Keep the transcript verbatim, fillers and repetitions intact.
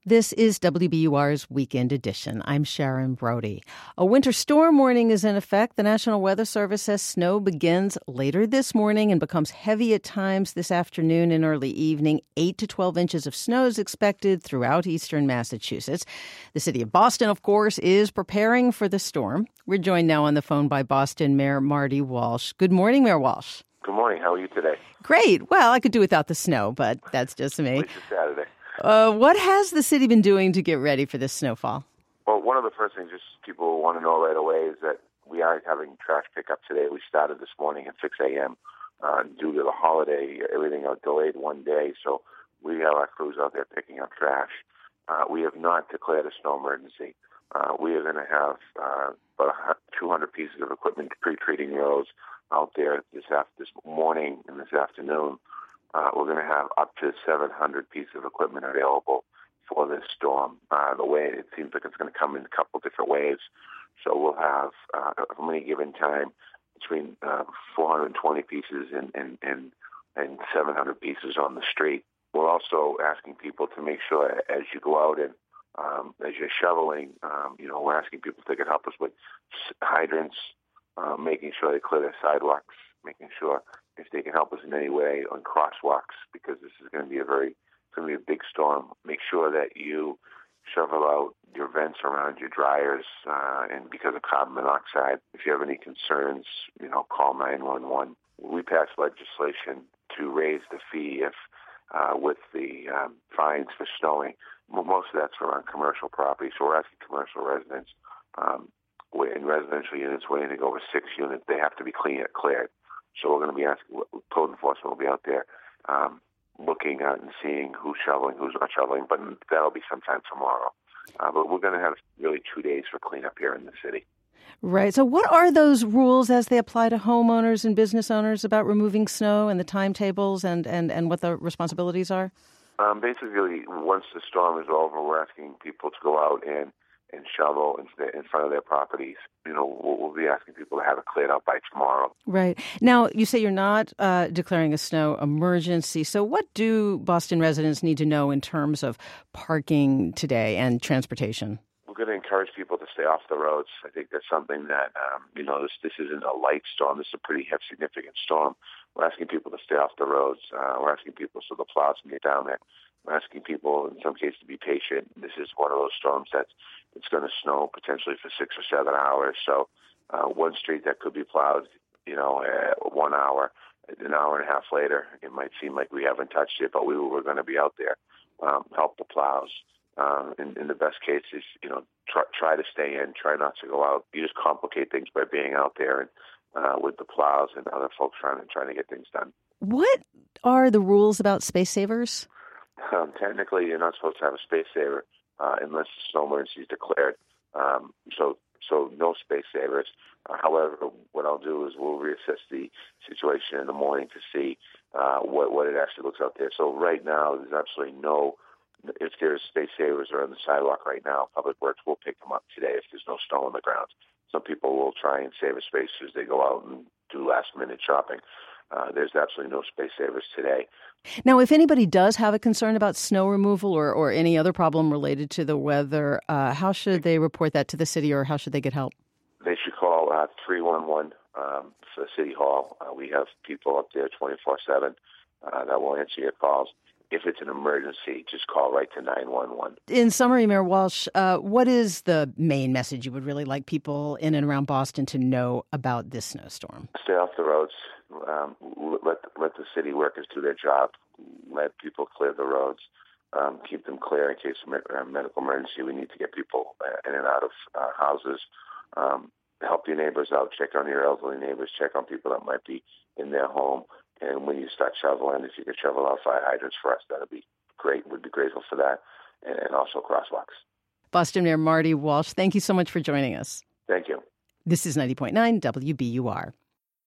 This is W B U R's Weekend Edition. I'm Sharon Brody. A winter storm warning is in effect. The National Weather Service says snow begins later this morning and becomes heavy at times this afternoon and early evening. eight to twelve inches of snow is expected throughout eastern Massachusetts. The city of Boston, of course, is preparing for the storm. We're joined now on the phone by Boston Mayor Marty Walsh. Good morning, Mayor Walsh. Good morning. How are you today? Great. Well, I could do without the snow, but that's just me. At least it's Saturday. Uh, what has the city been doing to get ready for this snowfall? Well, one of the first things just people want to know right away is that we are having trash pickup today. We started this morning at six a.m. Uh, due to the holiday. Everything got delayed one day, so we have our crews out there picking up trash. Uh, we have not declared a snow emergency. Uh, we are going to have uh, about two hundred pieces of equipment pre-treating roads out there this after, this morning and this afternoon. Uh, we're going to have up to seven hundred pieces of equipment available for this storm. Uh, the way it seems like it's going to come in a couple different waves. So we'll have, uh, from any given time, between uh, four hundred twenty pieces and, and, and, and seven hundred pieces on the street. We're also asking people to make sure as you go out and um, as you're shoveling, um, you know, we're asking people if they can help us with hydrants, uh, making sure they clear their sidewalks, making sure if they can help us in any way on crosswalks, because this is going to be a very, it's going to be a big storm. Make sure that you shovel out your vents around your dryers, uh, and because of carbon monoxide. If you have any concerns, you know, call nine one one. We passed legislation to raise the fee if, uh, with the um, fines for snowing. Most of that's around commercial property, so we're asking commercial residents, um, in residential units, waiting to go over six units, they have to be clean, cleared. So we're going to be asking, code enforcement will be out there um, looking at and seeing who's shoveling, who's not shoveling, but that'll be sometime tomorrow. Uh, but we're going to have really two days for cleanup here in the city. Right. So what are those rules as they apply to homeowners and business owners about removing snow and the timetables and, and, and what the responsibilities are? Um, basically, once the storm is over, we're asking people to go out and and shovel in front of their properties. You know, we'll, we'll be asking people to have it cleared out by tomorrow. Right. Now, you say you're not uh, declaring a snow emergency. So what do Boston residents need to know in terms of parking today and transportation? We're going to encourage people to stay off the roads. I think that's something that, um, you know, this this isn't a light storm. This is a pretty heavy, significant storm. We're asking people to stay off the roads. Uh, we're asking people so the plows can get down there. We're asking people, in some cases, to be patient. This is one of those storms that's it's going to snow potentially for six or seven hours. So uh, one street that could be plowed, you know, uh, one hour, an hour and a half later, it might seem like we haven't touched it, but we were going to be out there, um, help the plows. Um, in, in the best cases, you know, try, try to stay in, try not to go out. You just complicate things by being out there and uh, with the plows and other folks trying to trying to get things done. What are the rules about space savers? Um, technically, you're not supposed to have a space saver uh, unless the snow emergency is declared. Um, so, so no space savers. Uh, however, what I'll do is we'll reassess the situation in the morning to see uh, what what it actually looks out there. So right now, there's absolutely no. If there's space savers are on the sidewalk right now, Public Works will pick them up today if there's no snow on the ground. Some people will try and save a space as they go out and do last-minute shopping. Uh, there's absolutely no space savers today. Now, if anybody does have a concern about snow removal or, or any other problem related to the weather, uh, how should they report that to the city or how should they get help? They should call uh, three one one um, for City Hall. Uh, we have people up there twenty-four seven uh, that will answer your calls. If it's an emergency, just call right to nine one one. In summary, Mayor Walsh, uh, what is the main message you would really like people in and around Boston to know about this snowstorm? Stay off the roads. Um, let let the city workers do their job. Let people clear the roads. Um, keep them clear in case of a medical emergency. We need to get people in and out of uh, houses. Um, help your neighbors out. Check on your elderly neighbors. Check on people that might be in their home. And when you start shoveling, if you could shovel out fire hydrants for us, that would be great. We'd be grateful for that. And also crosswalks. Boston Mayor Marty Walsh, thank you so much for joining us. Thank you. This is ninety point nine W B U R.